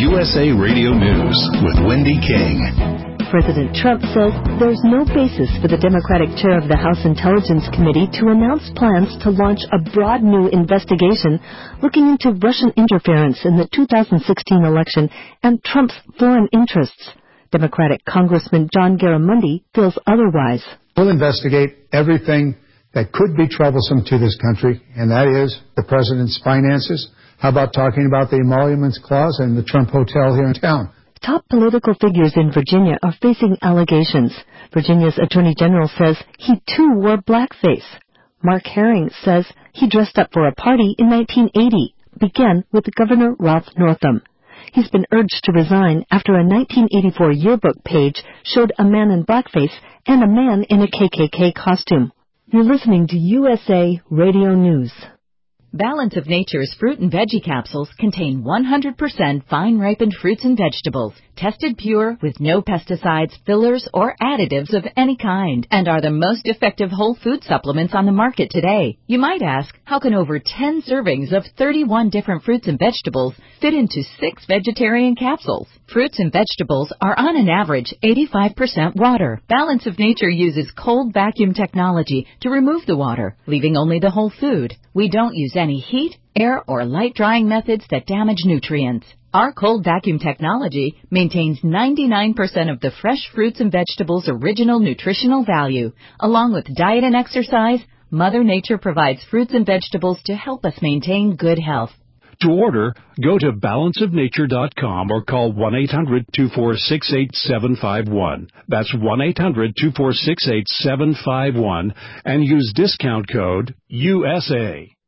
USA Radio News with Wendy King. President Trump says there's no basis for the Democratic chair of the House Intelligence Committee to announce plans to launch a broad new investigation looking into Russian interference in the 2016 election and Trump's foreign interests. Democratic Congressman John Garamendi feels otherwise. We'll investigate everything that could be troublesome to this country, and that is the president's finances. How about talking about the emoluments clause and the Trump Hotel here in town? Top political figures in Virginia are facing allegations. Virginia's Attorney General says he too wore blackface. Mark Herring says he dressed up for a party in 1980, began with Governor Ralph Northam. He's been urged to resign after a 1984 yearbook page showed a man in blackface and a man in a KKK costume. You're listening to USA Radio News. Balance of Nature's fruit and veggie capsules contain 100% fine-ripened fruits and vegetables, tested pure with no pesticides, fillers, or additives of any kind, and are the most effective whole food supplements on the market today. You might ask, how can over 10 servings of 31 different fruits and vegetables fit into 6 vegetarian capsules? Fruits and vegetables are on an average 85% water. Balance of Nature uses cold vacuum technology to remove the water, leaving only the whole food. We don't use any heat, air, or light drying methods that damage nutrients. Our cold vacuum technology maintains 99% of the fresh fruits and vegetables' original nutritional value. Along with diet and exercise, Mother Nature provides fruits and vegetables to help us maintain good health. To order, go to balanceofnature.com or call 1-800-246-8751. That's 1-800-246-8751 and use discount code USA.